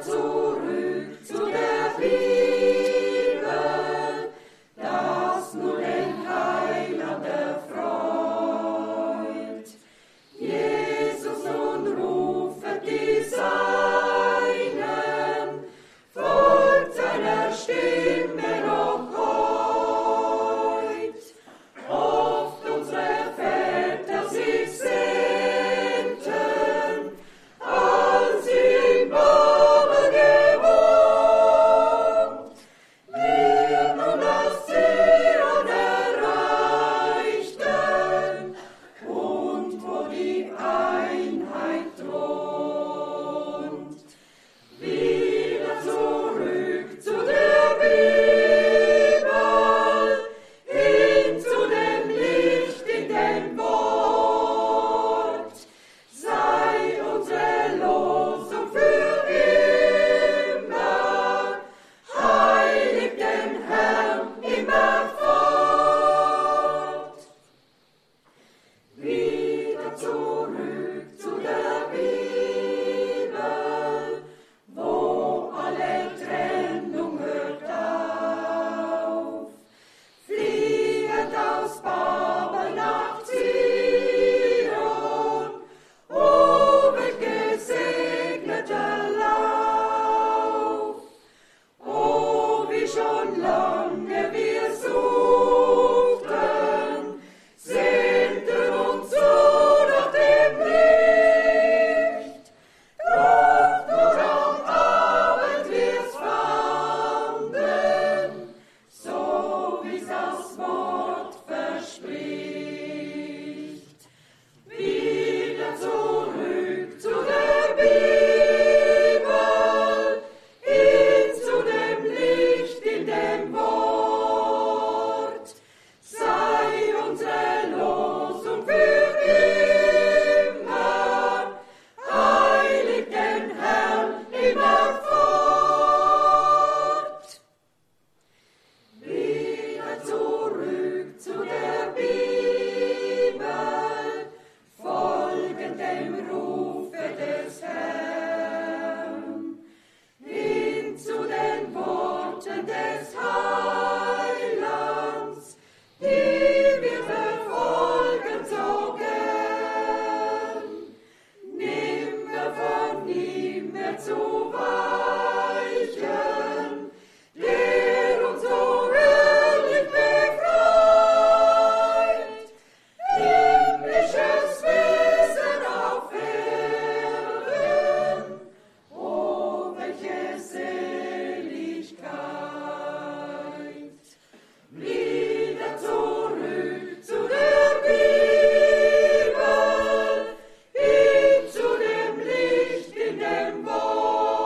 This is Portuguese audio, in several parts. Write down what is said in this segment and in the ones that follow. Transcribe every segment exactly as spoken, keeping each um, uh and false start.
Dem Wort.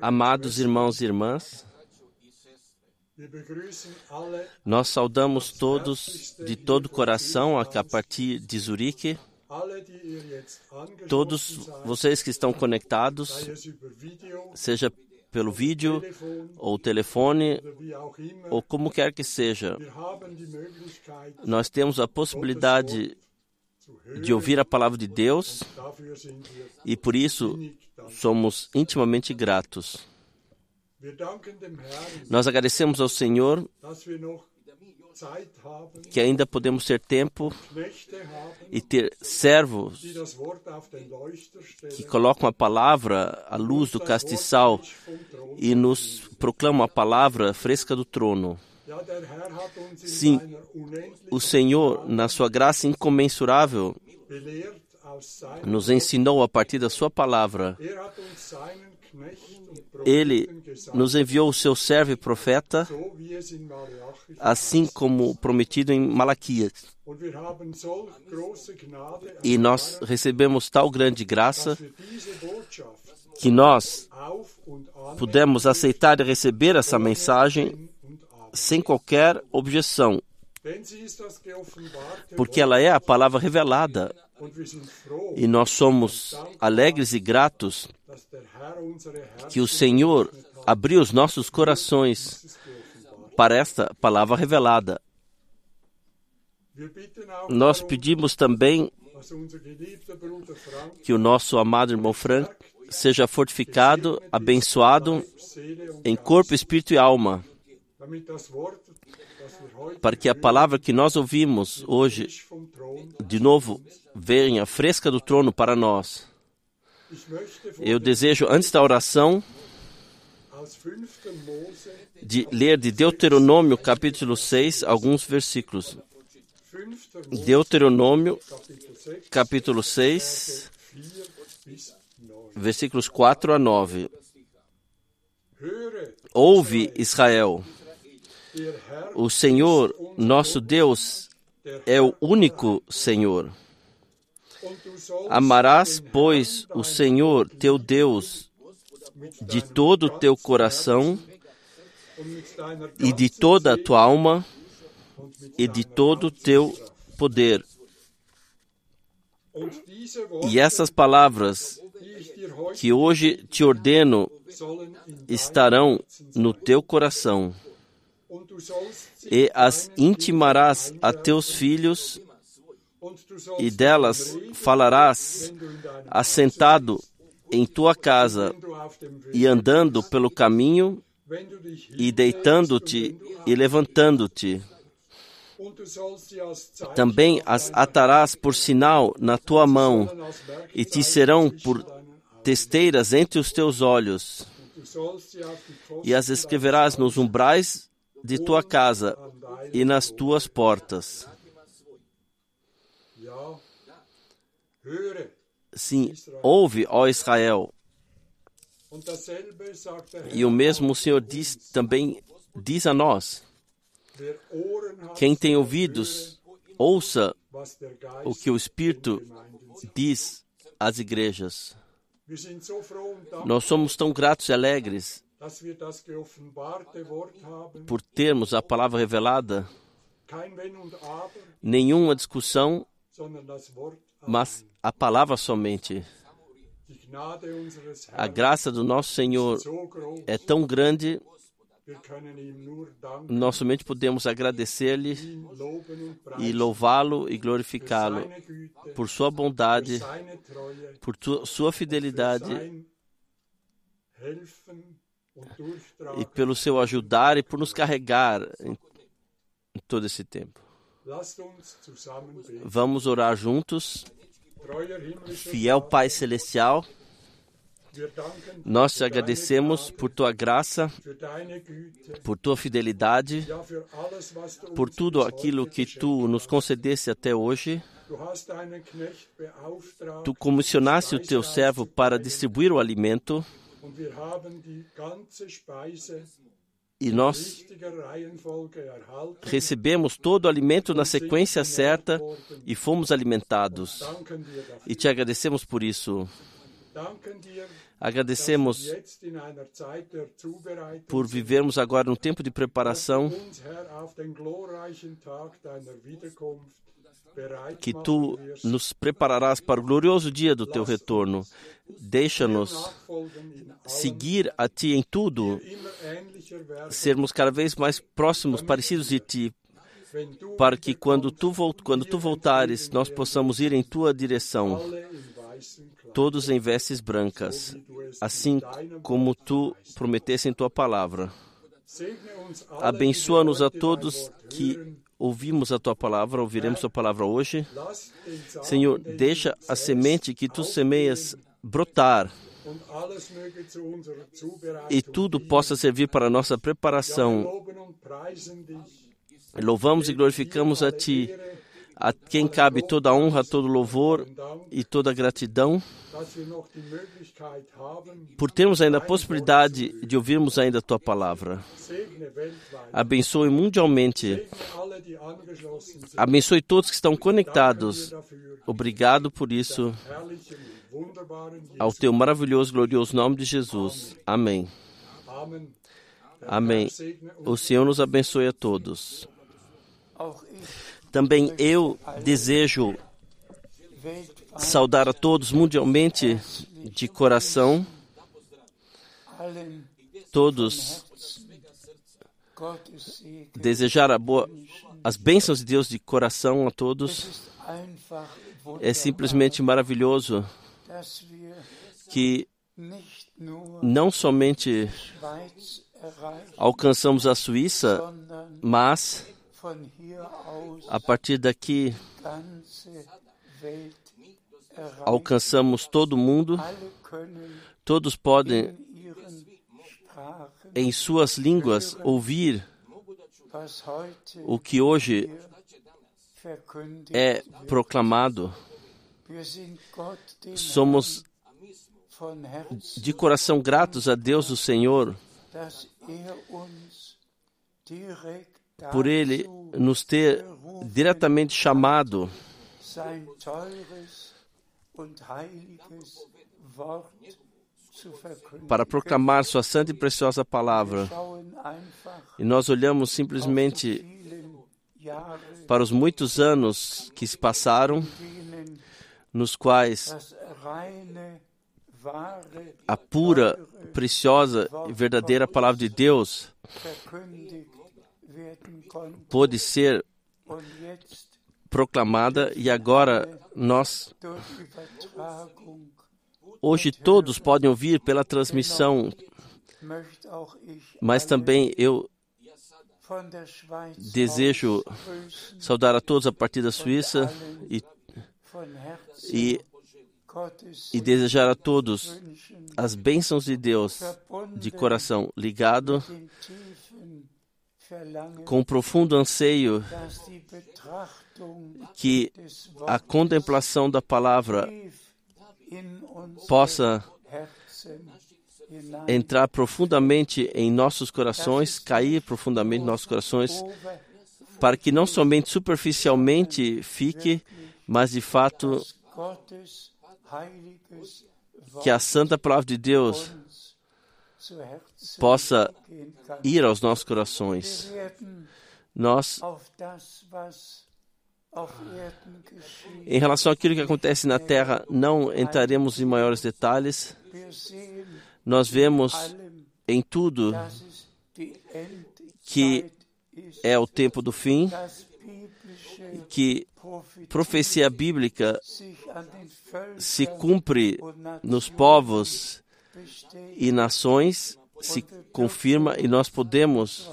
Amados irmãos e irmãs, nós saudamos todos de todo o coração a partir de Zurique, todos vocês que estão conectados, seja pelo vídeo, ou telefone, ou como quer que seja. Nós temos a possibilidade de ouvir a palavra de Deus e por isso somos intimamente gratos. Nós agradecemos ao Senhor que ainda podemos ter tempo e ter servos que colocam a palavra à luz do castiçal e nos proclamam a palavra fresca do trono. Sim, o Senhor, na sua graça incomensurável, nos ensinou a partir da sua palavra. Ele nos enviou o seu servo e profeta, assim como prometido em Malaquias. E nós recebemos tal grande graça que nós pudemos aceitar e receber essa mensagem sem qualquer objeção, porque ela é a palavra revelada. E nós somos alegres e gratos que o Senhor abriu os nossos corações para esta palavra revelada. Nós pedimos também que o nosso amado irmão Frank seja fortificado, abençoado em corpo, espírito e alma, para que a palavra que nós ouvimos hoje, de novo, venha fresca do trono para nós. Eu desejo, antes da oração, de ler de Deuteronômio, capítulo seis, alguns versículos. Deuteronômio, capítulo seis, versículos quatro a nove. Ouve, Israel, o Senhor, nosso Deus, é o único Senhor. Amarás, pois, o Senhor, teu Deus, de todo o teu coração, e de toda a tua alma, e de todo o teu poder. E essas palavras que hoje te ordeno estarão no teu coração, e as intimarás a teus filhos, e delas falarás assentado em tua casa, e andando pelo caminho, e deitando-te e levantando-te. Também as atarás por sinal na tua mão, e te serão por testeiras entre os teus olhos, e as escreverás nos umbrais de tua casa e nas tuas portas. Sim, ouve, ó Israel. E o mesmo o Senhor diz, também diz a nós: quem tem ouvidos, ouça o que o Espírito diz às igrejas. Nós somos tão gratos e alegres por termos a palavra revelada, nenhuma discussão, mas a palavra somente. A graça do nosso Senhor é tão grande, nós somente podemos agradecer-lhe e louvá-lo e glorificá-lo por sua bondade, por tu, sua fidelidade e pelo seu ajudar e por nos carregar em, em todo esse tempo. Vamos orar juntos. Fiel Pai Celestial, nós te agradecemos por tua graça, por tua fidelidade, por tudo aquilo que tu nos concedeste até hoje. Tu comissionaste o teu servo para distribuir o alimento e nós recebemos todo o alimento na sequência certa e fomos alimentados. E te agradecemos por isso. Agradecemos por vivermos agora num tempo de preparação, que Tu nos prepararás para o glorioso dia do Teu retorno. Deixa-nos seguir a Ti em tudo, sermos cada vez mais próximos, parecidos de Ti, para que quando tu, quando tu voltares, nós possamos ir em Tua direção, todos em vestes brancas, assim como Tu prometeste em Tua palavra. Abençoa-nos a todos que ouvimos a Tua palavra, ouviremos Tua palavra hoje. Senhor, deixa a semente que Tu semeias brotar e tudo possa servir para a nossa preparação. Louvamos e glorificamos a Ti, a quem cabe toda a honra, todo louvor e toda a gratidão, por termos ainda a possibilidade de ouvirmos ainda a Tua palavra. Abençoe mundialmente. Abençoe todos que estão conectados. Obrigado por isso. Ao Teu maravilhoso, glorioso nome de Jesus. Amém. Amém. O Senhor nos abençoe a todos. Também eu desejo saudar a todos mundialmente de coração. Todos desejar a boa, as bênçãos de Deus de coração a todos. É simplesmente maravilhoso que não somente alcançamos a Suíça, mas a partir daqui alcançamos todo o mundo. Todos podem, em suas línguas, ouvir o que hoje é proclamado. Somos de coração gratos a Deus, o Senhor, por Ele nos ter diretamente chamado para proclamar Sua santa e preciosa palavra. E nós olhamos simplesmente para os muitos anos que se passaram, nos quais a pura, preciosa e verdadeira palavra de Deus pôde ser proclamada, e agora nós, hoje todos podem ouvir pela transmissão, mas também eu desejo saudar a todos a partir da Suíça e, e, e desejar a todos as bênçãos de Deus de coração ligado, com profundo anseio que a contemplação da palavra possa entrar profundamente em nossos corações, cair profundamente em nossos corações, para que não somente superficialmente fique, mas de fato que a santa palavra de Deus possa ir aos nossos corações. Nós, em relação àquilo que acontece na Terra, não entraremos em maiores detalhes. Nós vemos em tudo que é o tempo do fim, que profecia bíblica se cumpre nos povos e nações, se confirma, e nós podemos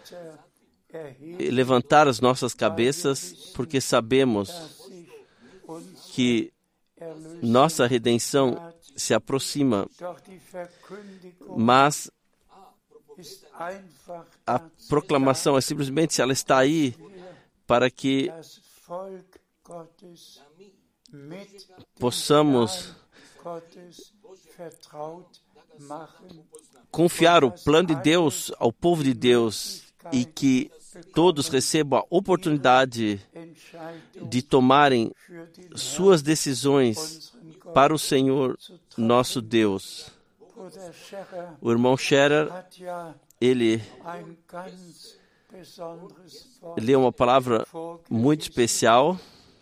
levantar as nossas cabeças, porque sabemos que nossa redenção se aproxima, mas a proclamação é simplesmente se ela está aí para que possamos confiar o plano de Deus ao povo de Deus e que todos recebam a oportunidade de tomarem suas decisões para o Senhor nosso Deus. O irmão Scherer, ele leu uma palavra muito especial,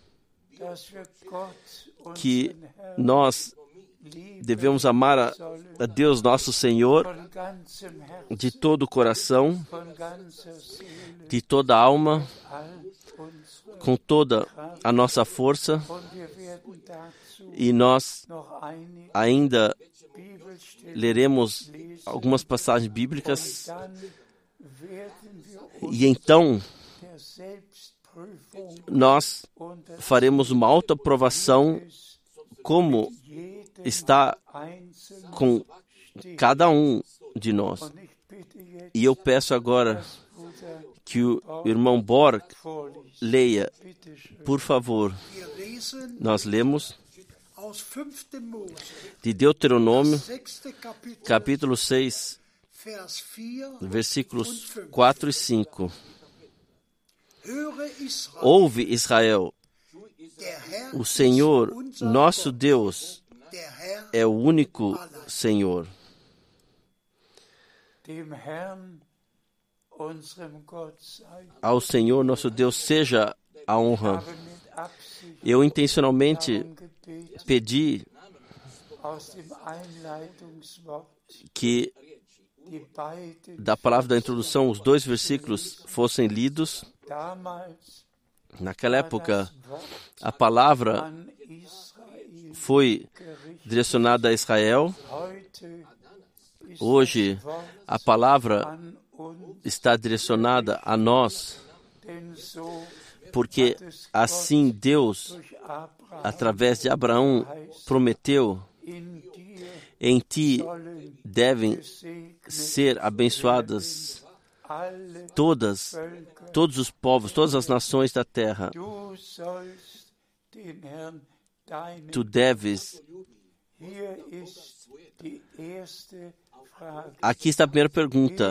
que nós devemos amar a, a Deus nosso Senhor de todo o coração, de toda a alma, com toda a nossa força, e nós ainda leremos algumas passagens bíblicas, e então nós faremos uma autoaprovação como está com cada um de nós. E eu peço agora que o irmão Borg leia, por favor. Nós lemos de Deuteronômio, capítulo seis, versículos quatro e cinco. Ouve, Israel, o Senhor, nosso Deus, é o único Senhor. Ao Senhor, nosso Deus, seja a honra. Eu intencionalmente pedi que da palavra da introdução os dois versículos fossem lidos. Naquela época, a palavra foi direcionada a Israel. Hoje, a palavra está direcionada a nós, porque assim Deus, através de Abraão, prometeu: em ti devem ser abençoadas todas, todos os povos, todas as nações da terra. Tu deves. Aqui está a primeira pergunta.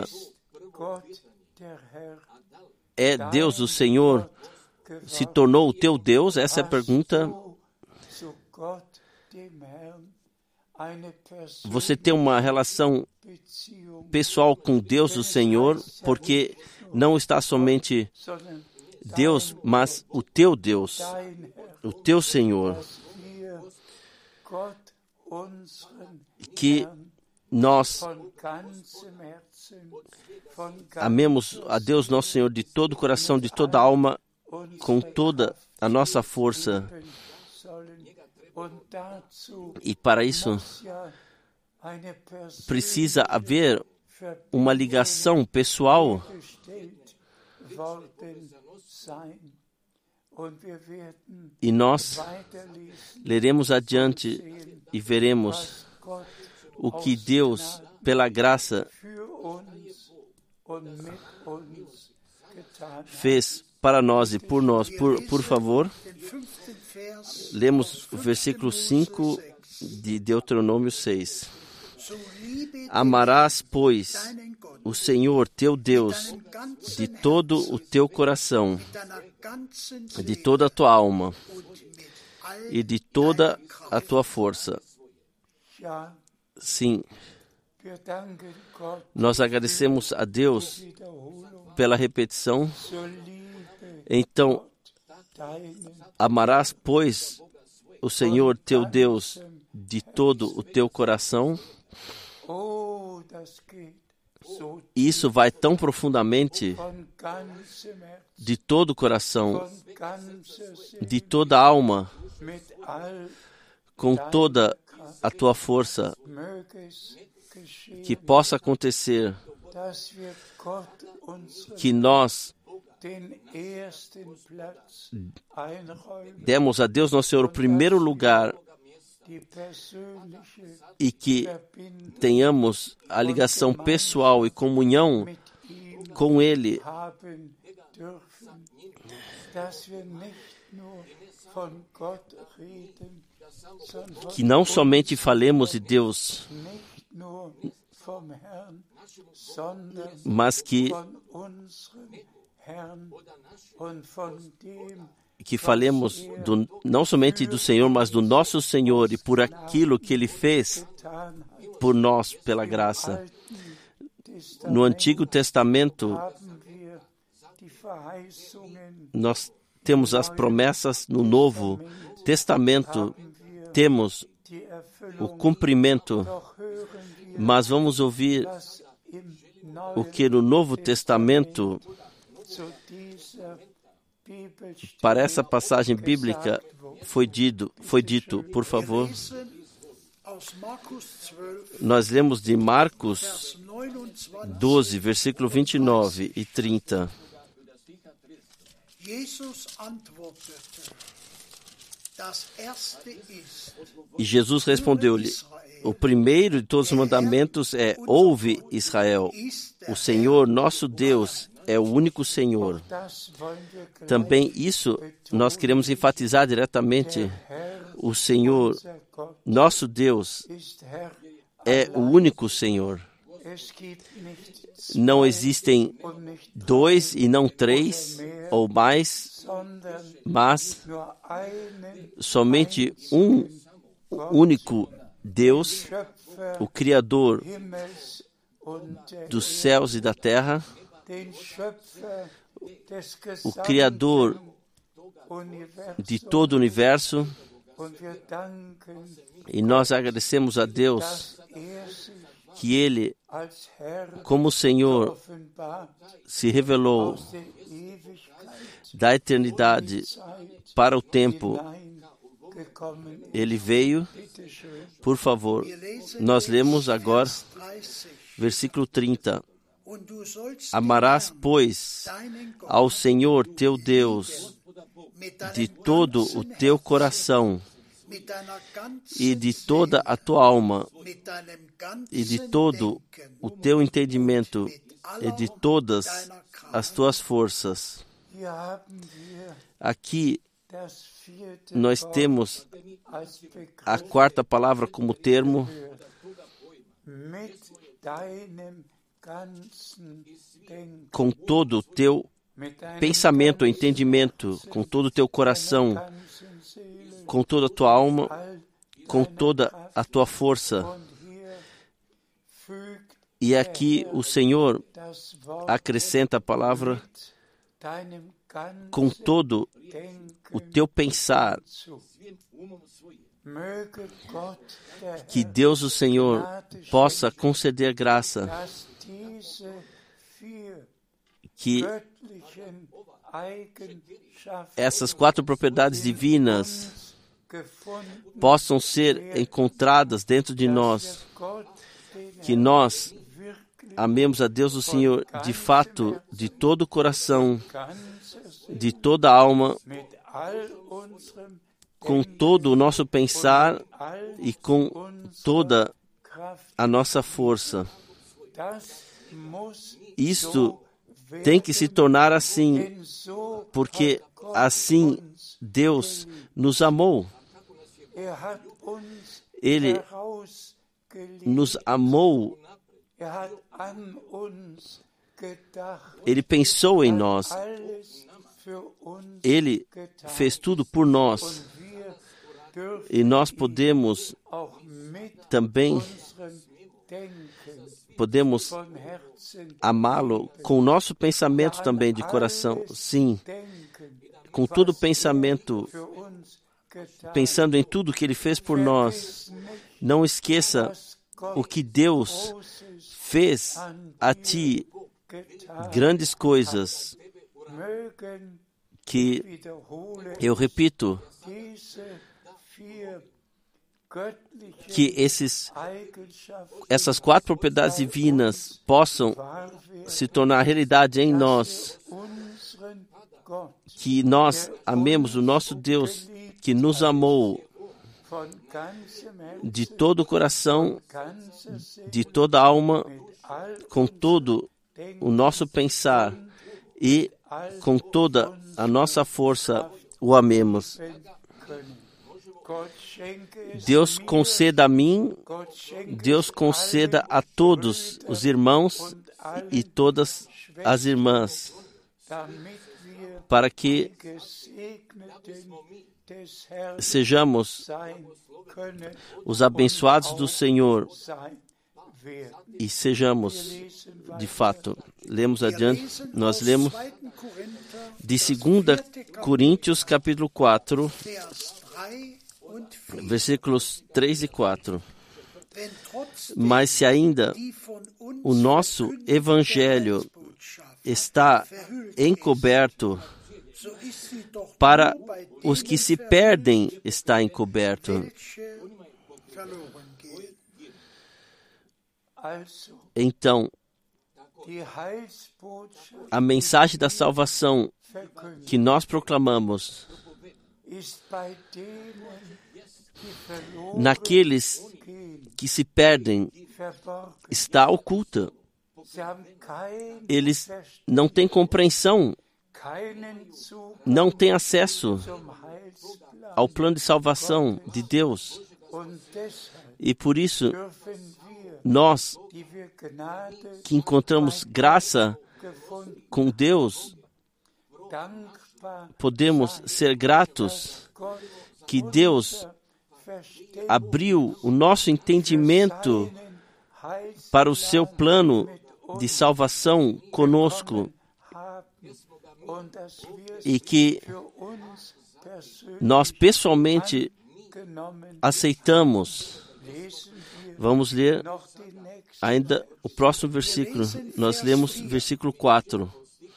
É Deus, o Senhor, se tornou o teu Deus? Essa é a pergunta. Você tem uma relação pessoal com Deus, o Senhor, porque não está somente Deus, mas o teu Deus, o teu Senhor. Que nós amemos a Deus nosso Senhor de todo o coração, de toda a alma, com toda a nossa força. E para isso precisa haver uma ligação pessoal. E nós leremos adiante e veremos o que Deus, pela graça, fez para nós e por nós. Por, por favor, lemos o versículo cinco de Deuteronômio seis. Amarás, pois, o Senhor teu Deus de todo o teu coração, de toda a tua alma e de toda a tua força. Sim, nós agradecemos a Deus pela repetição. Então, amarás, pois, o Senhor teu Deus de todo o teu coração. Isso vai tão profundamente, de todo o coração, de toda a alma, com toda a tua força, que possa acontecer que nós demos a Deus nosso Senhor o primeiro lugar e que tenhamos a ligação pessoal e comunhão com Ele, que não somente falemos de Deus, mas que que falemos do, não somente do Senhor, mas do nosso Senhor e por aquilo que Ele fez por nós, pela graça. No Antigo Testamento, nós temos as promessas. No Novo Testamento, temos o cumprimento. Mas vamos ouvir o que no Novo Testamento, para essa passagem bíblica, foi dito, foi dito. Por favor, nós lemos de Marcos doze, versículo vinte e nove e trinta. E Jesus respondeu-lhe: o primeiro de todos os mandamentos é: ouve, Israel, o Senhor nosso Deus é o único Senhor. Também isso nós queremos enfatizar diretamente. O Senhor nosso Deus é o único Senhor. Não existem dois e não três ou mais, mas somente um único Deus, o Criador dos céus e da terra, o Criador de todo o universo. E nós agradecemos a Deus que Ele, como Senhor, se revelou da eternidade para o tempo. Ele veio. Por favor, nós lemos agora versículo trinta. Amarás, pois, ao Senhor teu Deus de todo o teu coração e de toda a tua alma e de todo o teu entendimento e de todas as tuas forças. Aqui nós temos a quarta palavra como termo: com todo o teu pensamento, entendimento, com todo o teu coração, com toda a tua alma, com toda a tua força. E aqui o Senhor acrescenta a palavra com todo o teu pensar. Que Deus, o Senhor, possa conceder graça que essas quatro propriedades divinas possam ser encontradas dentro de nós, que nós amemos a Deus, o Senhor, de fato, de todo o coração, de toda a alma, com todo o nosso pensar e com toda a nossa força. Isto tem que se tornar assim, porque assim Deus nos amou. Ele nos amou. Ele pensou em nós. Ele fez tudo por nós. E nós podemos também podemos amá-lo com o nosso pensamento também de coração. Sim, com todo o pensamento, pensando em tudo que Ele fez por nós. Não esqueça o que Deus fez a ti, grandes coisas que, eu repito, que esses, essas quatro propriedades divinas possam se tornar realidade em nós, que nós amemos o nosso Deus, que nos amou de todo o coração, de toda a alma, com todo o nosso pensar e com toda a nossa força o amemos. Deus conceda a mim, Deus conceda a todos os irmãos e todas as irmãs, para que sejamos os abençoados do Senhor e sejamos, de fato, lemos adiante, nós lemos de segunda Coríntios, capítulo quatro, versículos três e quatro. Mas se ainda o nosso evangelho está encoberto, para os que se perdem está encoberto. Então, a mensagem da salvação que nós proclamamos naqueles que se perdem está oculta. Eles não têm compreensão, não têm acesso ao plano de salvação de Deus. E por isso, nós que encontramos graça com Deus, podemos ser gratos que Deus abriu o nosso entendimento para o seu plano de salvação conosco e que nós pessoalmente aceitamos. Vamos ler ainda o próximo versículo. Nós lemos versículo quatro.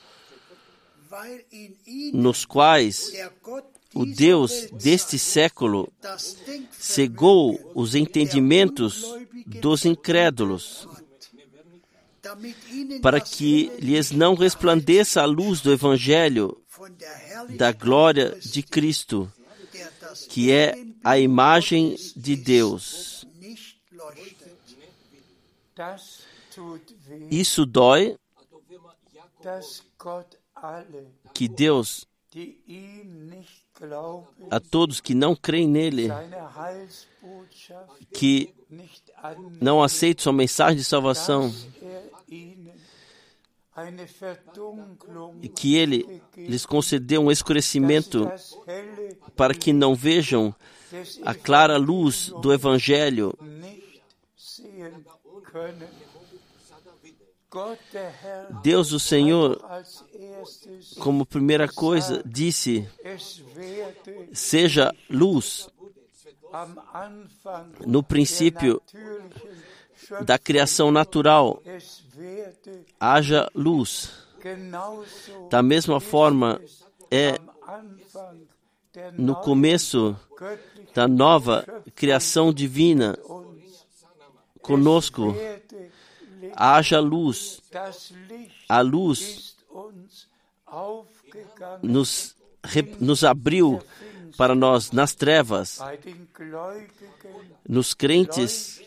Nos quais o Deus deste século cegou os entendimentos dos incrédulos, para que lhes não resplandeça a luz do Evangelho da glória de Cristo, que é a imagem de Deus. Isso dói, que Deus, a todos que não creem nele, que não aceitam sua mensagem de salvação, e que ele lhes concedeu um escurecimento para que não vejam a clara luz do Evangelho. Deus, o Senhor, como primeira coisa, disse: seja luz. No princípio da criação natural, haja luz. Da mesma forma, é no começo da nova criação divina conosco, haja luz. A luz nos, nos abriu para nós nas trevas. Nos crentes,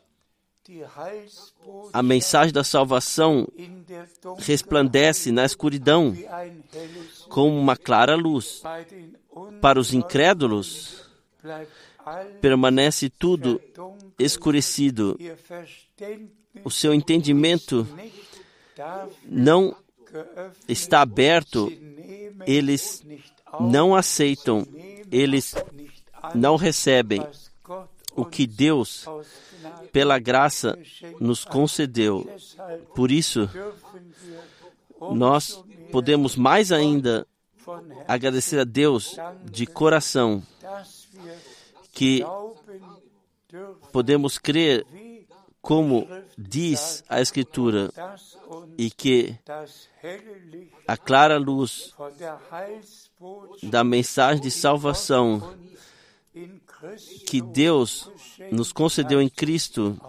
a mensagem da salvação resplandece na escuridão como uma clara luz. Para os incrédulos, permanece tudo escurecido. O seu entendimento não está aberto, eles não aceitam, eles não recebem o que Deus, pela graça, nos concedeu. Por isso, nós podemos mais ainda agradecer a Deus de coração que podemos crer como diz a Escritura e que a clara luz da mensagem de salvação que Deus nos concedeu em Cristo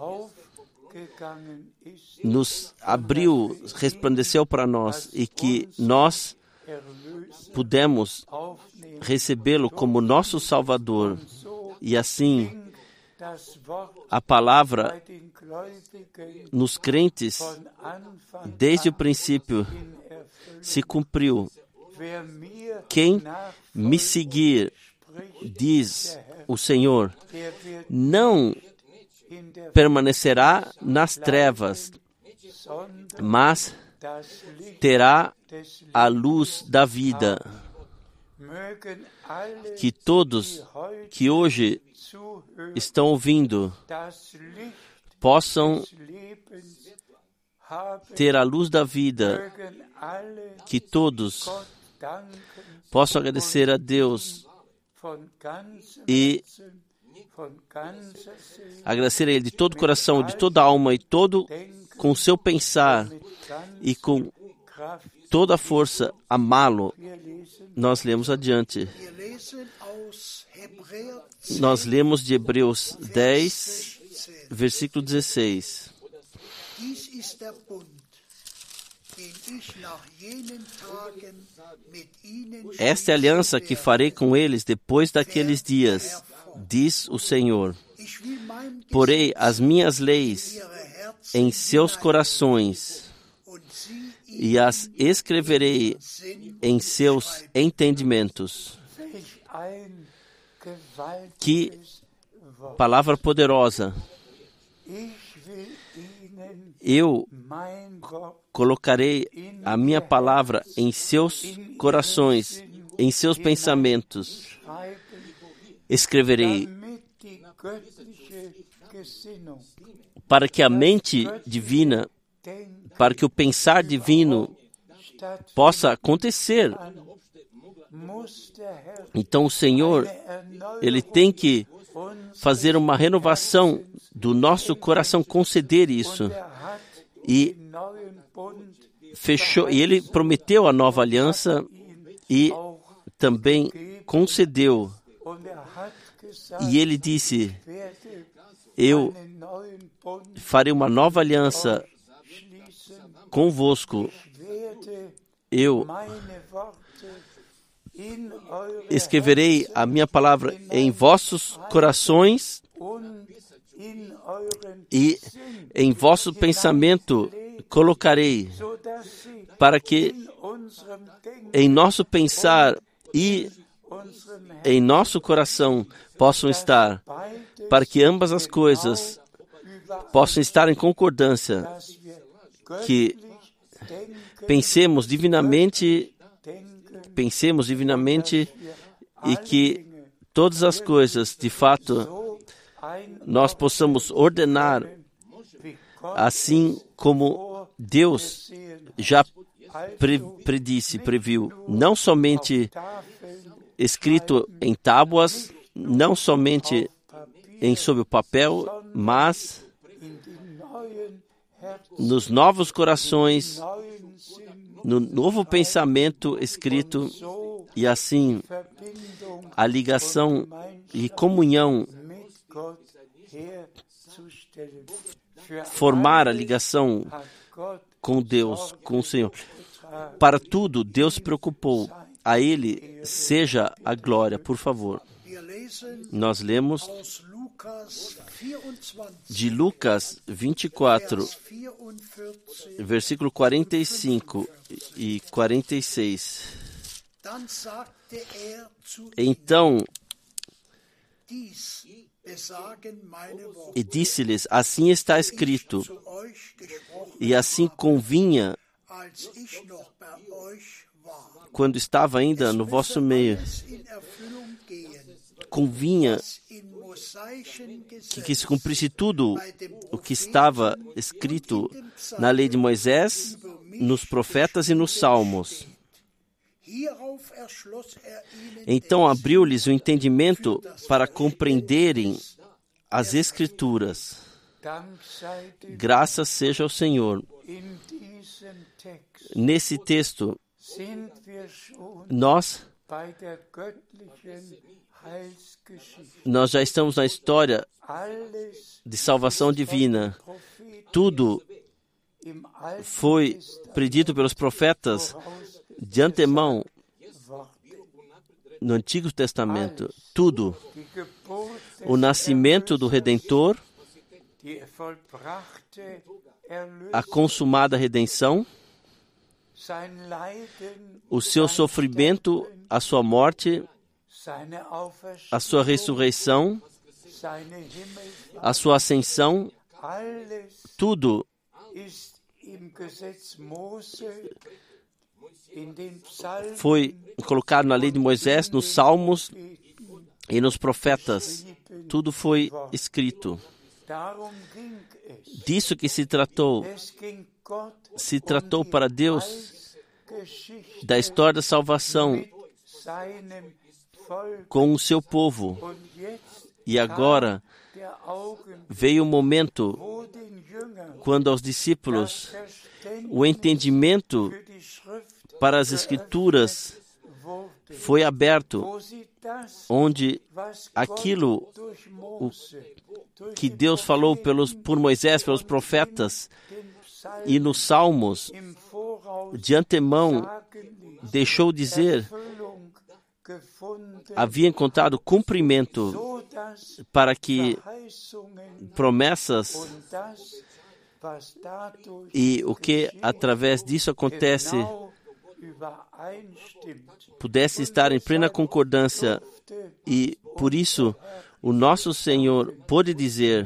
nos abriu, resplandeceu para nós e que nós pudemos recebê-lo como nosso Salvador. E assim, a palavra nos crentes, desde o princípio, se cumpriu. Quem me seguir, diz o Senhor, não permanecerá nas trevas, mas terá a luz da vida. Que todos que hoje estão ouvindo possam ter a luz da vida, que todos possam agradecer a Deus e agradecer a Ele de todo o coração, de toda a alma e todo com o seu pensar e com toda a força amá-lo. Nós lemos adiante. Nós lemos de Hebreus dez, versículo dezesseis. Esta é a aliança que farei com eles depois daqueles dias, diz o Senhor. Porei as minhas leis em seus corações e as escreverei em seus entendimentos. Que palavra poderosa! Eu colocarei a minha palavra em seus corações, em seus pensamentos. Escreverei para que a mente divina, para que o pensar divino possa acontecer. Então o Senhor, Ele tem que fazer uma renovação do nosso coração, conceder isso. E fechou, e Ele prometeu a nova aliança e também concedeu. E Ele disse: eu farei uma nova aliança convosco. Eu escreverei a minha palavra em vossos corações e em vosso pensamento colocarei, para que em nosso pensar e em nosso coração possam estar, para que ambas as coisas possam estar em concordância, que pensemos divinamente, pensemos divinamente e que todas as coisas, de fato, nós possamos ordenar assim como Deus já pre predisse, previu, não somente escrito em tábuas, não somente em sobre o papel, mas nos novos corações, no novo pensamento escrito, e assim a ligação e comunhão, formar a ligação com Deus, com o Senhor. Para tudo, Deus se preocupou. A Ele seja a glória, por favor. Nós lemos de Lucas vinte e quatro, versículo quarenta e cinco e quarenta e seis. Então, e disse-lhes: assim está escrito, e assim convinha quando estava ainda no vosso meio. Convinha que, que se cumprisse tudo o que estava escrito na lei de Moisés, nos profetas e nos salmos. Então abriu-lhes o entendimento para compreenderem as Escrituras. Graças seja ao Senhor. Nesse texto, nós, nós já estamos na história de salvação divina. Tudo foi predito pelos profetas de antemão no Antigo Testamento. Tudo. O nascimento do Redentor, a consumada redenção, o seu sofrimento, a sua morte, a sua ressurreição, a sua ascensão, tudo foi colocado na lei de Moisés, nos Salmos e nos profetas. Tudo foi escrito. Disso que se tratou. Se tratou para Deus da história da salvação com o seu povo. E agora veio o momento quando aos discípulos o entendimento para as Escrituras foi aberto, onde aquilo que Deus falou pelos, por Moisés, pelos profetas e nos Salmos, de antemão deixou dizer, havia encontrado cumprimento para que promessas e o que através disso acontece pudesse estar em plena concordância, e por isso o nosso Senhor pôde dizer,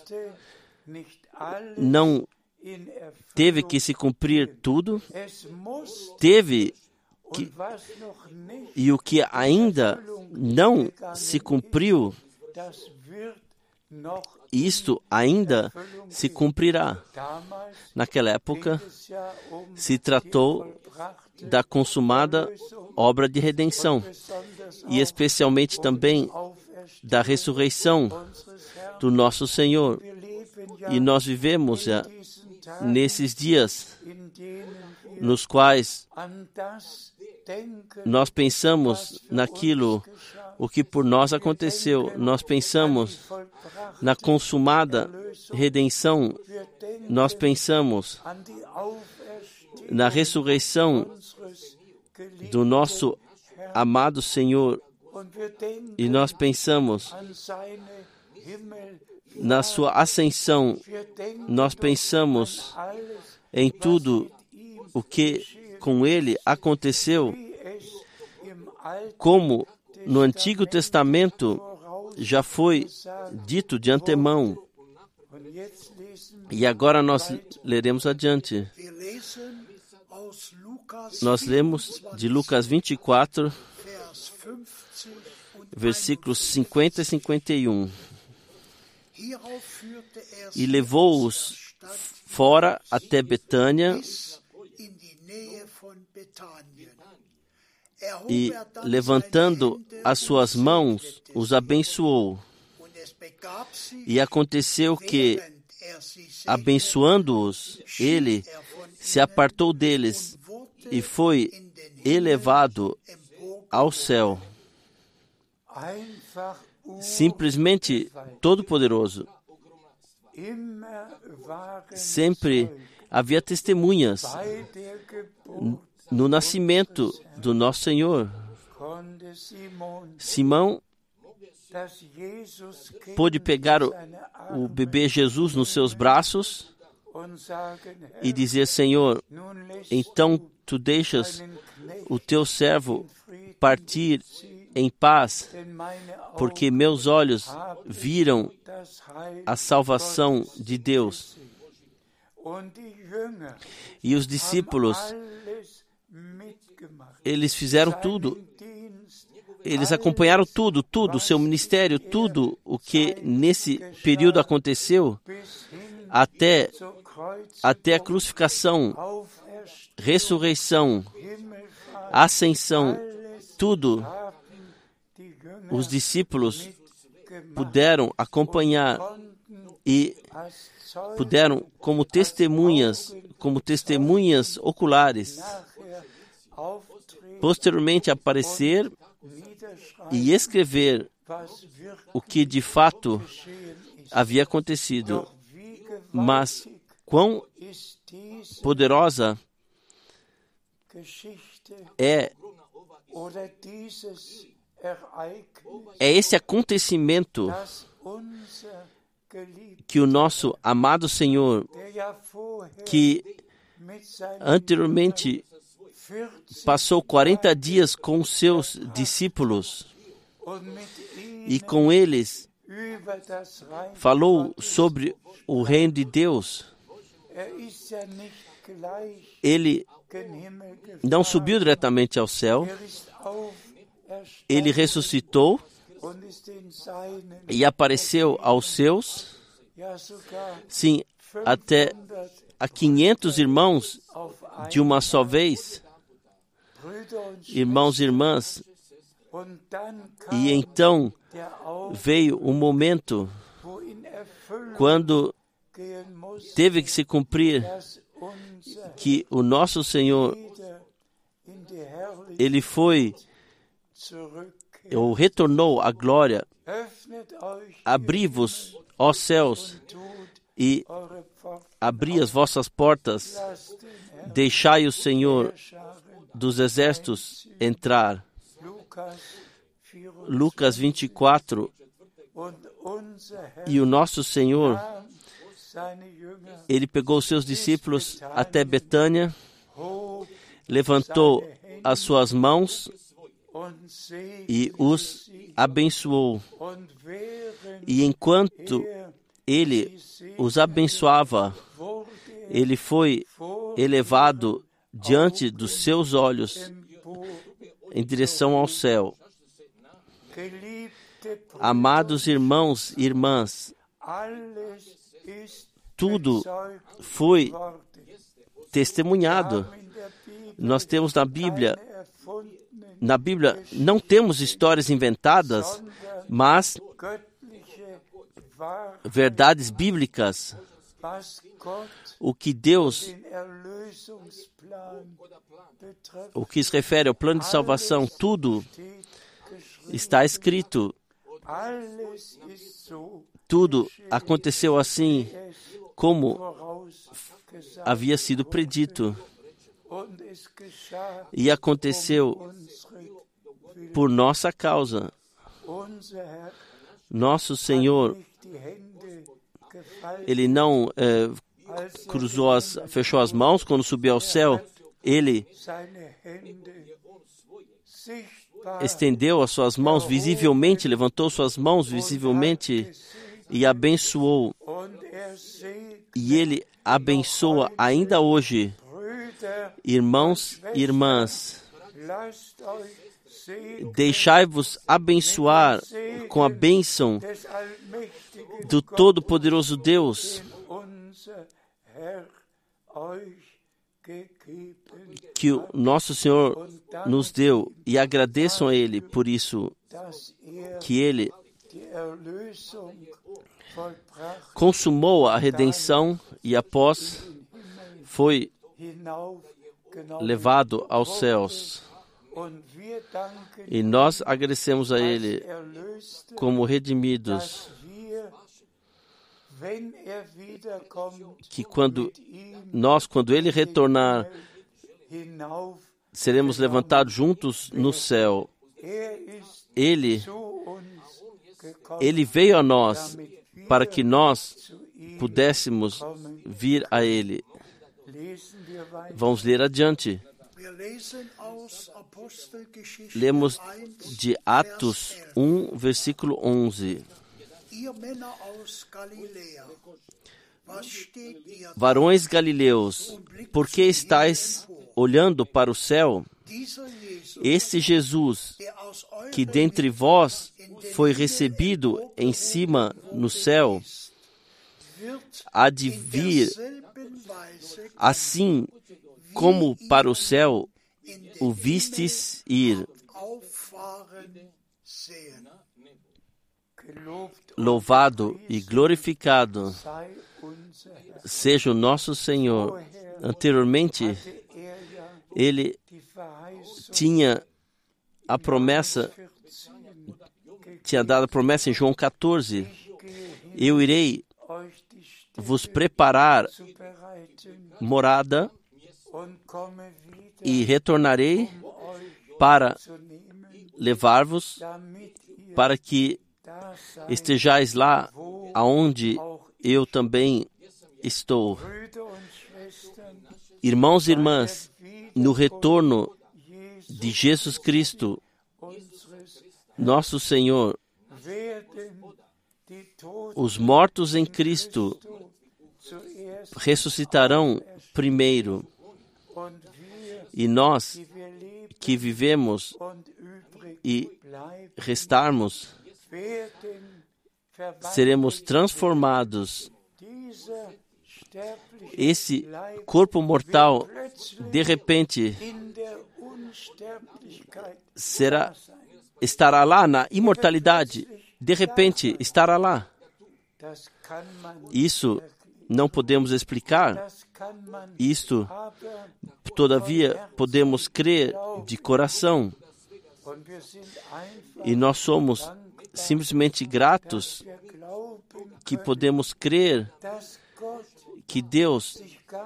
não teve que se cumprir tudo, teve que, e o que ainda não se cumpriu, isto ainda se cumprirá. Naquela época, se tratou da consumada obra de redenção, e especialmente também da ressurreição do nosso Senhor. E nós vivemos já nesses dias nos quais nós pensamos naquilo o que por nós aconteceu. Nós pensamos na consumada redenção. Nós pensamos na ressurreição do nosso amado Senhor. E nós pensamos na sua ascensão. Nós pensamos em tudo o que com ele aconteceu, como no Antigo Testamento já foi dito de antemão. E agora nós leremos adiante. Nós lemos de Lucas vinte e quatro, versículos cinquenta e cinquenta e um. E levou-os fora até Betânia, e, levantando as suas mãos, os abençoou. E aconteceu que, abençoando-os, ele se apartou deles e foi elevado ao céu. Simplesmente todo-poderoso. Sempre havia testemunhas no nascimento do nosso Senhor. Simão pôde pegar o, o bebê Jesus nos seus braços e dizer, Senhor, então tu deixas o teu servo partir em paz, porque meus olhos viram a salvação de Deus. E os discípulos, eles fizeram tudo. Eles acompanharam tudo, tudo, o seu ministério, tudo o que nesse período aconteceu, até, até a crucificação, ressurreição, ascensão, tudo. Os discípulos puderam acompanhar e puderam, como testemunhas, como testemunhas oculares, posteriormente aparecer e escrever o que de fato havia acontecido. Mas quão poderosa é, é esse acontecimento que o nosso amado Senhor, que anteriormente passou quarenta dias com os seus discípulos e com eles falou sobre o reino de Deus. Ele não subiu diretamente ao céu, ele ressuscitou e apareceu aos seus, sim, até a quinhentos irmãos de uma só vez, irmãos e irmãs, e então veio um momento quando teve que se cumprir que o nosso Senhor, ele foi, ou retornou à glória. Abri-vos, ó céus, e abri as vossas portas, deixai o Senhor dos exércitos entrar. Lucas vinte e quatro. E o nosso Senhor, ele pegou os seus discípulos até Betânia, levantou as suas mãos e os abençoou. E enquanto ele os abençoava, ele foi elevado diante dos seus olhos em direção ao céu. Amados irmãos e irmãs, tudo foi testemunhado. Nós temos na Bíblia, na Bíblia não temos histórias inventadas, mas verdades bíblicas. O que Deus, o que se refere ao plano de salvação, tudo está escrito. Tudo aconteceu assim como havia sido predito. E aconteceu por nossa causa. Nosso Senhor, ele não eh, cruzou as, fechou as mãos quando subiu ao céu. Ele estendeu as suas mãos visivelmente, levantou suas mãos visivelmente e abençoou. E ele abençoa ainda hoje. Irmãos e irmãs, deixai-vos abençoar com a bênção do Todo-Poderoso Deus, que o nosso Senhor nos deu, e agradeçam a Ele por isso, que Ele consumou a redenção e após foi levado aos céus. E nós agradecemos a Ele como redimidos, que quando nós, quando Ele retornar, seremos levantados juntos no céu. Ele, Ele veio a nós para que nós pudéssemos vir a Ele. Vamos ler adiante. Lemos de Atos um, versículo onze. Varões galileus, por que estáis olhando para o céu? Este Jesus, que dentre vós foi recebido em cima no céu, há de vir assim como para o céu o vistes ir. Louvado e glorificado seja o nosso Senhor. Anteriormente, ele tinha a promessa, tinha dado a promessa em João quatorze: eu irei vos preparar morada e retornarei para levar-vos, para que estejais lá aonde eu também estou. Irmãos e irmãs, no retorno de Jesus Cristo, nosso Senhor, os mortos em Cristo ressuscitarão primeiro. E nós que vivemos e restarmos, seremos transformados. Esse corpo mortal, de repente, será, estará lá na imortalidade. De repente, estará lá. Isso não podemos explicar. Isto, todavia, podemos crer de coração. E nós somos simplesmente gratos que podemos crer que Deus,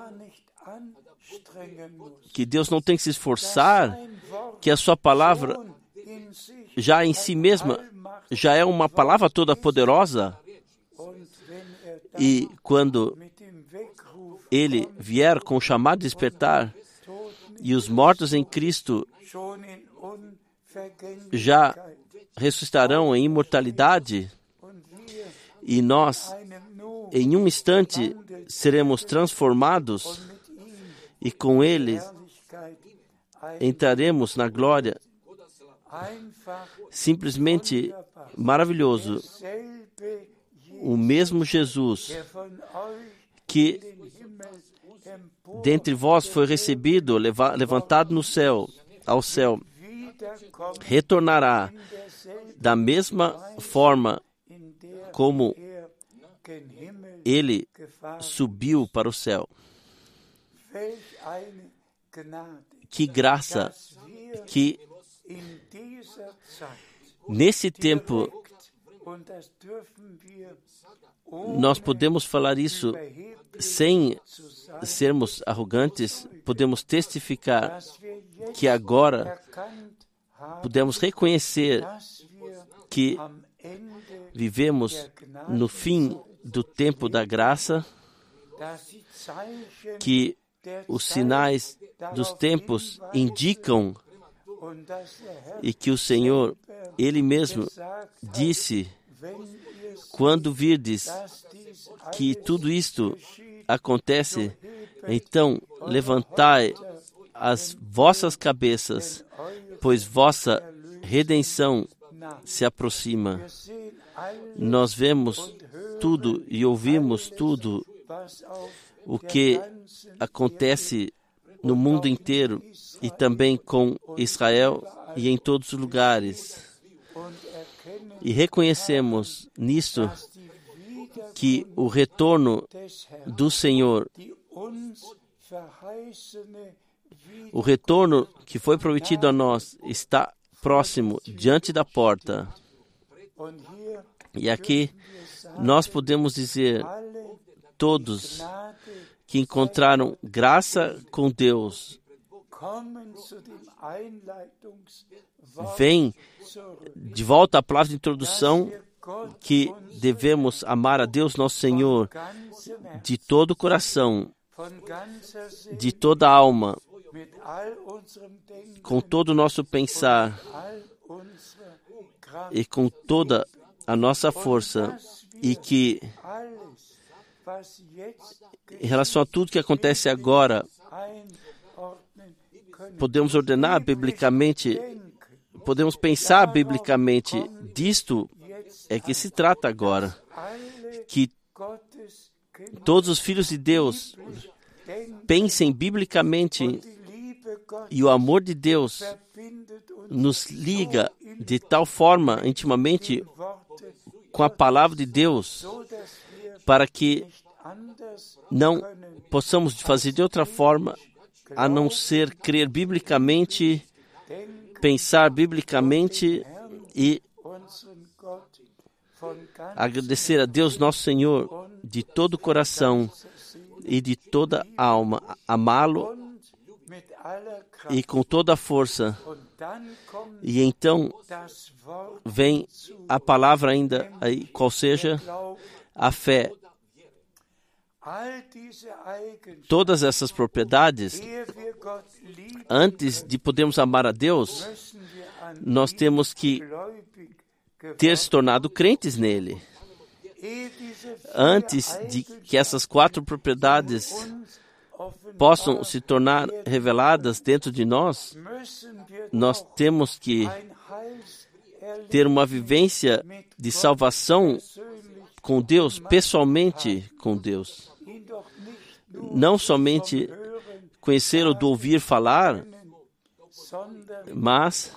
que Deus não tem que se esforçar, que a sua palavra já em si mesma já é uma palavra toda poderosa. E quando Ele vier com o chamado despertar e os mortos em Cristo já ressuscitarão em imortalidade, e nós, em um instante, seremos transformados e com Ele entraremos na glória. Simplesmente maravilhoso. O mesmo Jesus que dentre vós foi recebido, levantado no céu, ao céu, retornará da mesma forma como Ele subiu para o céu. Que graça que nesse tempo nós podemos falar isso sem sermos arrogantes, podemos testificar que agora podemos reconhecer que vivemos no fim do tempo da graça, que os sinais dos tempos indicam e que o Senhor, Ele mesmo, disse: quando virdes que tudo isto acontece, então levantai as vossas cabeças, pois vossa redenção se aproxima. Nós vemos tudo e ouvimos tudo o que acontece no mundo inteiro e também com Israel e em todos os lugares. E reconhecemos nisto que o retorno do Senhor, o retorno que foi prometido a nós, está próximo, diante da porta. E aqui nós podemos dizer, todos que encontraram graça com Deus, vem de volta à palavra de introdução, que devemos amar a Deus nosso Senhor de todo o coração, de toda a alma, com todo o nosso pensar e com toda a nossa força, e que em relação a tudo que acontece agora, podemos ordenar biblicamente, podemos pensar biblicamente. Disto é que se trata agora, que todos os filhos de Deus pensem biblicamente, e o amor de Deus nos liga de tal forma intimamente com a palavra de Deus, para que não possamos fazer de outra forma a não ser crer biblicamente, pensar biblicamente e agradecer a Deus nosso Senhor de todo o coração e de toda a alma, amá-lo e com toda a força. E então vem a palavra ainda, aí, qual seja a fé. Todas essas propriedades, antes de podermos amar a Deus, nós temos que ter se tornado crentes nele. antes de que essas quatro propriedades possam se tornar reveladas dentro de nós, nós temos que ter uma vivência de salvação com Deus, pessoalmente com Deus. Não somente conhecê-lo do ouvir falar, mas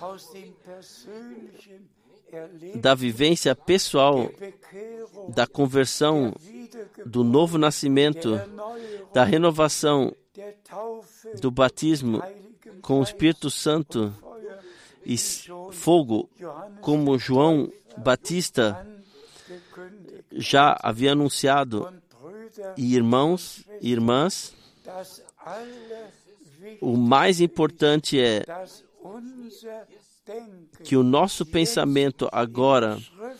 da vivência pessoal, da conversão, do novo nascimento, da renovação, do batismo com o Espírito Santo e fogo, como João Batista já havia anunciado. E irmãos e irmãs, o mais importante é que o nosso pensamento agora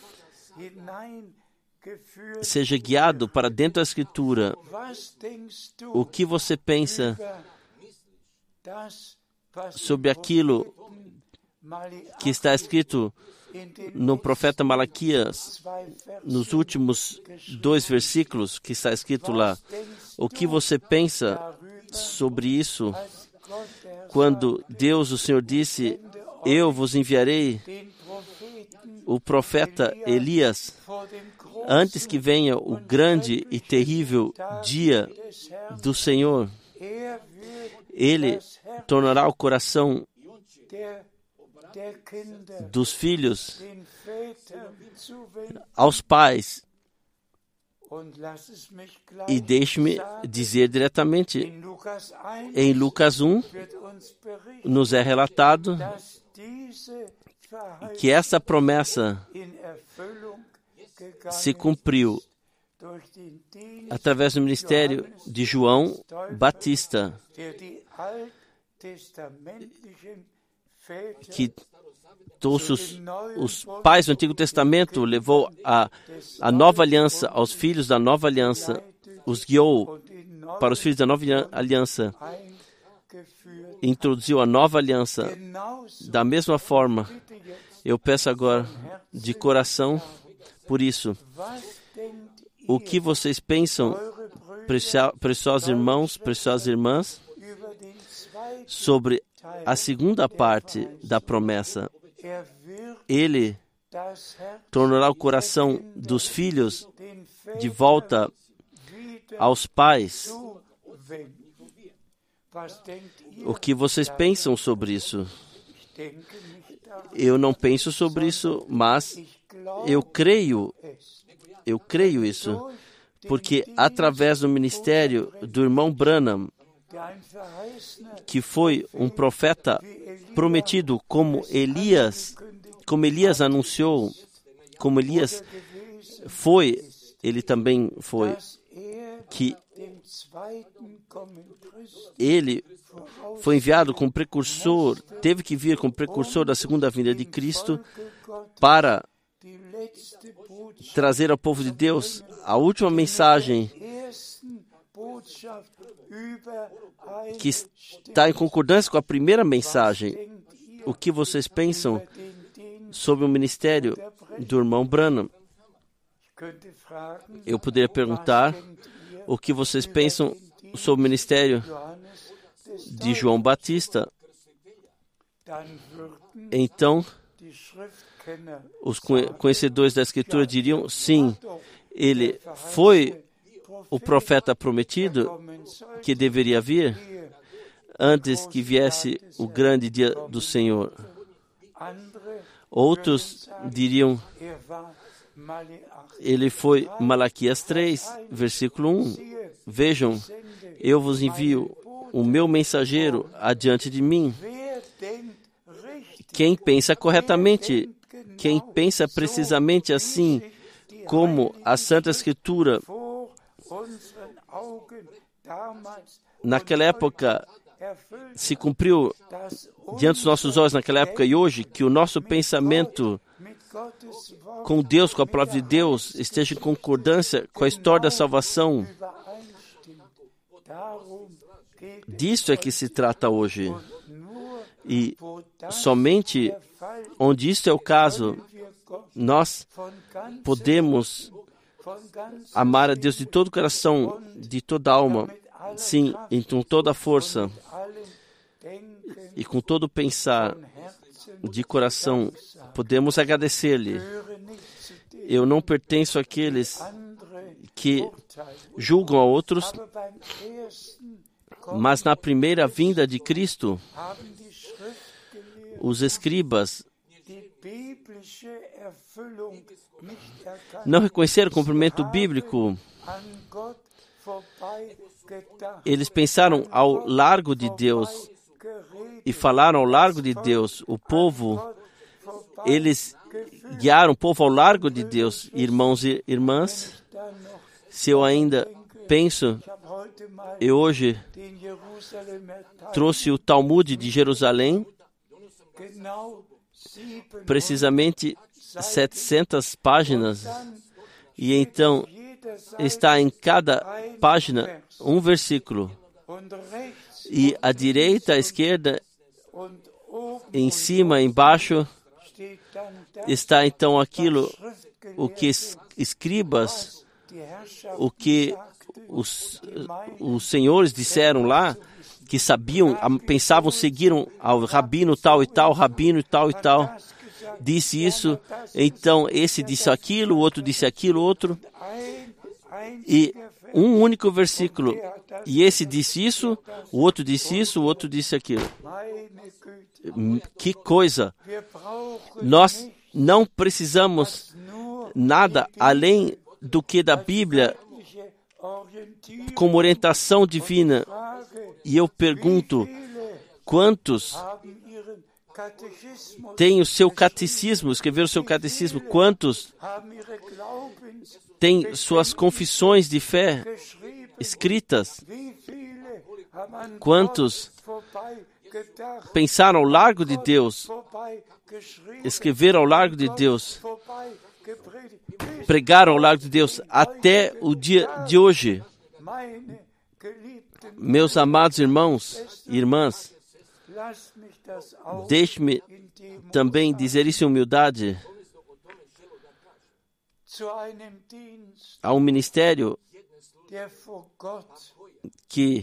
seja guiado para dentro da Escritura. O que você pensa sobre aquilo que está escrito no profeta Malaquias, nos últimos dois versículos que está escrito lá? O que você pensa sobre isso quando Deus, o Senhor, disse: eu vos enviarei o profeta Elias antes que venha o grande e terrível dia do Senhor? Ele tornará o coração dos filhos aos pais. E deixe-me dizer diretamente, em Lucas um, nos é relatado que essa promessa se cumpriu através do ministério de João Batista, que todos os, os pais do Antigo Testamento levou a, a nova aliança aos filhos da nova aliança, os guiou para os filhos da nova aliança, introduziu a nova aliança. Da mesma forma, eu peço agora de coração, por isso, o que vocês pensam, preciosos irmãos, preciosas irmãs, sobre a segunda parte da promessa? Ele tornará o coração dos filhos de volta aos pais. O que vocês pensam sobre isso? Eu não penso sobre isso, mas eu creio, eu creio isso, porque através do ministério do irmão Branham, que foi um profeta prometido, como Elias, como Elias anunciou, como Elias foi, ele também foi, que ele foi enviado como precursor, teve que vir como precursor da segunda vinda de Cristo para trazer ao povo de Deus a última mensagem que está em concordância com a primeira mensagem. O que vocês pensam sobre o ministério do irmão Branham? Eu poderia perguntar o que vocês pensam sobre o ministério de João Batista. Então, os conhecedores da Escritura diriam: sim, ele foi o profeta prometido que deveria vir antes que viesse o grande dia do Senhor. Outros diriam: ele foi Malaquias três, versículo um. Vejam, eu vos envio o meu mensageiro adiante de mim. Quem pensa corretamente, quem pensa precisamente assim, como a Santa Escritura naquela época se cumpriu diante dos nossos olhos naquela época e hoje, que o nosso pensamento com Deus, com a palavra de Deus, esteja em concordância com a história da salvação. Disso é que se trata hoje. E somente onde isso é o caso, nós podemos amar a Deus de todo o coração, de toda a alma, sim, e com toda a força, e com todo o pensar de coração, podemos agradecer-lhe. Eu não pertenço àqueles que julgam a outros, mas na primeira vinda de Cristo, os escribas não reconheceram o cumprimento bíblico. Eles pensaram ao largo de Deus e falaram ao largo de Deus. O povo, eles guiaram o povo ao largo de Deus. Irmãos e irmãs, se eu ainda penso, eu hoje trouxe o Talmud de Jerusalém, precisamente setecentas páginas, e então está em cada página um versículo, e à direita, à esquerda, em cima, embaixo, está então aquilo, o que escribas, o que os, os senhores disseram lá, que sabiam, pensavam, seguiram ao rabino tal e tal, rabino tal e tal, disse isso, então esse disse aquilo, o outro disse aquilo, outro, e um único versículo, e esse disse isso, o outro disse isso, o outro disse aquilo. Que coisa! Nós não precisamos nada além do que da Bíblia como orientação divina. E eu pergunto, quantos têm o seu catecismo, escreveram o seu catecismo? Quantos têm suas confissões de fé escritas? Quantos pensaram ao largo de Deus, escreveram ao largo de Deus, pregaram ao largo de Deus até o dia de hoje? Meus amados irmãos e irmãs, deixe-me também dizer isso em humildade. Há um ministério que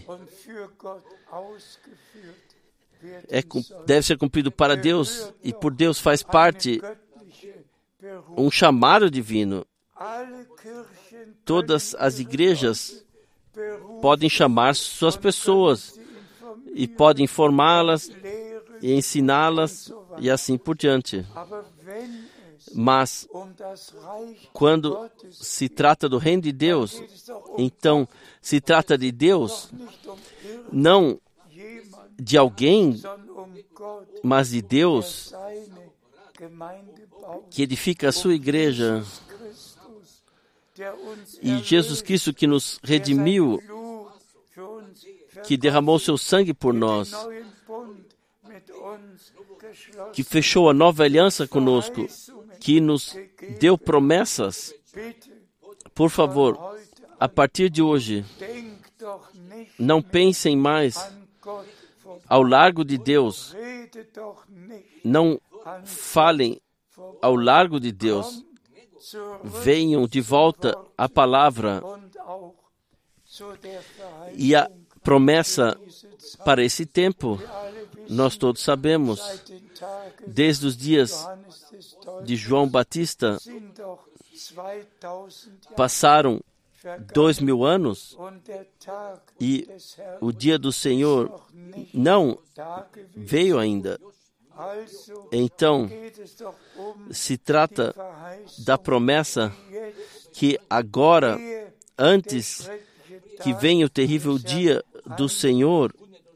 é, deve ser cumprido para Deus e por Deus faz parte um chamado divino. Todas as igrejas podem chamar suas pessoas e podem informá-las e ensiná-las e assim por diante. Mas quando se trata do reino de Deus, então se trata de Deus, não de alguém, mas de Deus, que edifica a sua igreja. E Jesus Cristo que nos redimiu, que derramou seu sangue por nós, que fechou a nova aliança conosco, que nos deu promessas. Por favor, a partir de hoje, não pensem mais ao largo de Deus. Não falem ao largo de Deus. Venham de volta à palavra e a promessa para esse tempo. Nós todos sabemos, desde os dias de João Batista, passaram dois mil anos e o dia do Senhor não veio ainda. Então, se trata da promessa que agora, antes que venha o terrível dia do Senhor,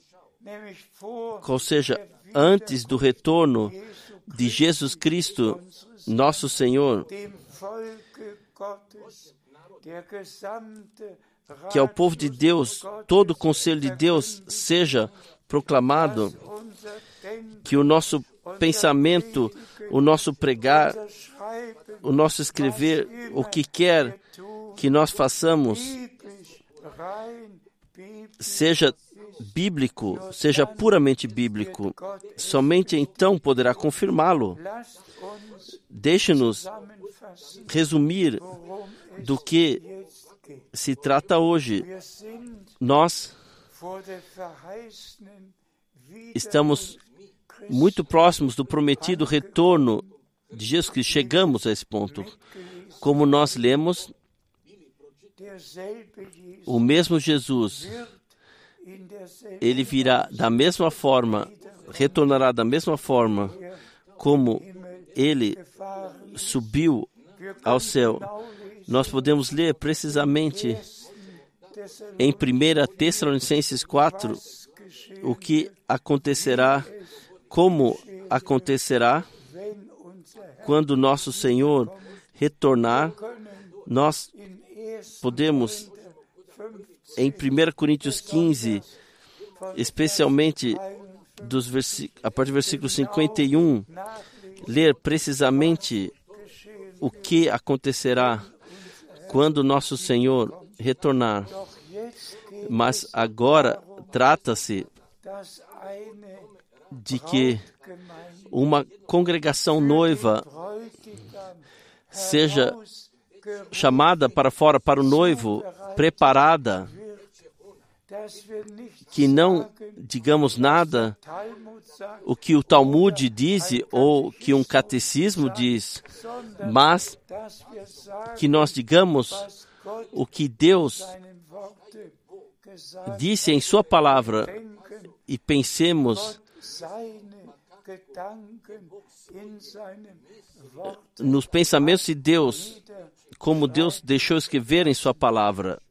ou seja, antes do retorno de Jesus Cristo, nosso Senhor, que ao povo de Deus, todo o conselho de Deus seja proclamado, que o nosso pensamento, o nosso pregar, o nosso escrever, o que quer que nós façamos, seja bíblico, seja puramente bíblico. Somente então poderá confirmá-lo. Deixe-nos resumir do que se trata hoje. Nós estamos muito próximos do prometido retorno de Jesus Cristo. Chegamos a esse ponto. Como nós lemos, o mesmo Jesus, ele virá da mesma forma, retornará da mesma forma como ele subiu ao céu. Nós podemos ler precisamente em primeira Tessalonicenses quatro o que acontecerá, como acontecerá quando nosso Senhor retornar. Nós podemos, em primeira Coríntios quinze, especialmente dos versículos, a partir do versículo cinquenta e um, ler precisamente o que acontecerá quando nosso Senhor retornar. Mas agora trata-se de que uma congregação noiva seja chamada para fora para o noivo, preparada, que não digamos nada o que o Talmud diz ou que um catecismo diz, mas que nós digamos o que Deus disse em sua palavra e pensemos nos pensamentos de Deus, como Deus deixou escrever em sua palavra.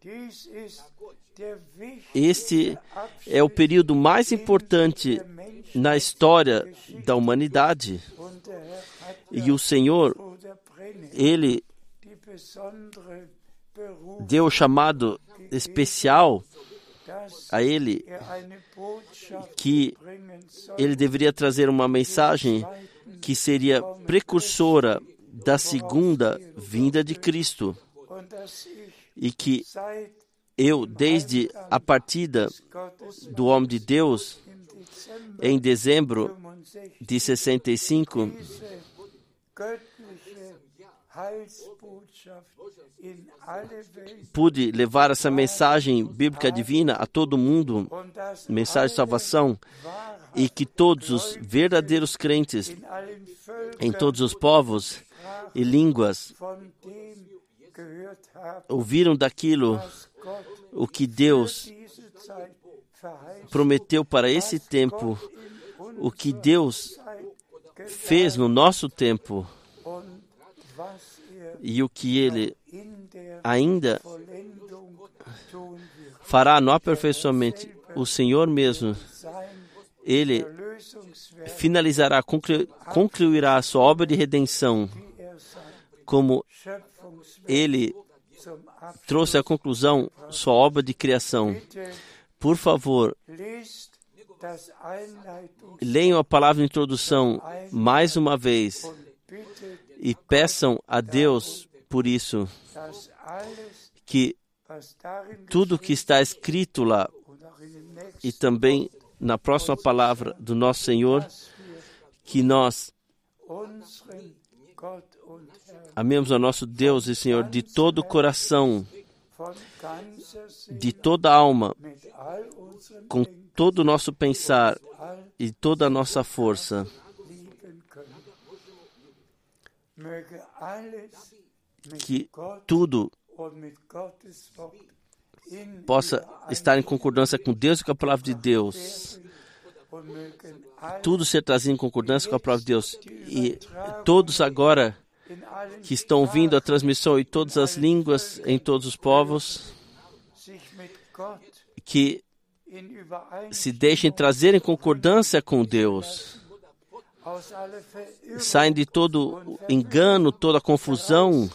Este é o período mais importante na história da humanidade. E o Senhor, Ele deu o chamado especial a Ele, que Ele deveria trazer uma mensagem que seria precursora da segunda vinda de Cristo. E que eu, desde a partida do homem de Deus, em dezembro de sessenta e cinco, pude levar essa mensagem bíblica divina a todo mundo, mensagem de salvação, e que todos os verdadeiros crentes em todos os povos e línguas ouviram daquilo o que Deus prometeu para esse tempo, o que Deus fez no nosso tempo e o que Ele ainda fará no aperfeiçoamento. O Senhor mesmo, Ele finalizará, conclu, concluirá a sua obra de redenção, como Ele trouxe à conclusão sua obra de criação. Por favor, leiam a palavra de introdução mais uma vez e peçam a Deus por isso, que tudo que está escrito lá e também na próxima palavra do nosso Senhor, que nós amemos ao nosso Deus e Senhor de todo o coração, de toda a alma, com todo o nosso pensar e toda a nossa força. Que tudo possa estar em concordância com Deus e com a palavra de Deus. Tudo ser trazido em concordância com a palavra de Deus. E todos agora que estão ouvindo a transmissão em todas as línguas, em todos os povos, que se deixem trazer em concordância com Deus. Saem de todo engano, toda confusão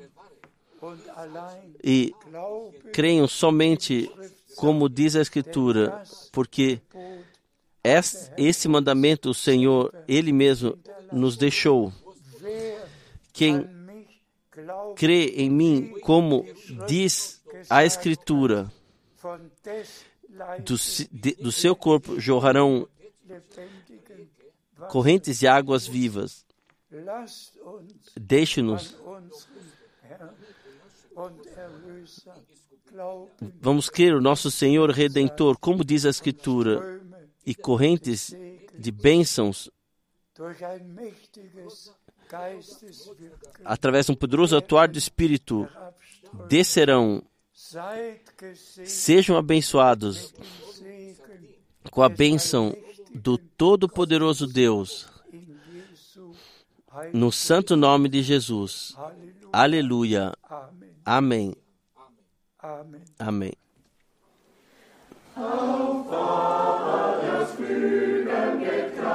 e creiam somente como diz a Escritura, porque esse mandamento o Senhor, Ele mesmo, nos deixou. Quem crê em mim, como diz a Escritura, do, de, do seu corpo jorrarão correntes de águas vivas. Deixe-nos Vamos crer o nosso Senhor Redentor, como diz a Escritura, e correntes de bênçãos através de um poderoso atuar do Espírito descerão. Sejam abençoados com a bênção do Todo-Poderoso Deus, no santo nome de Jesus. Aleluia. Amém. Amém. Auf Vaters Flügeln geht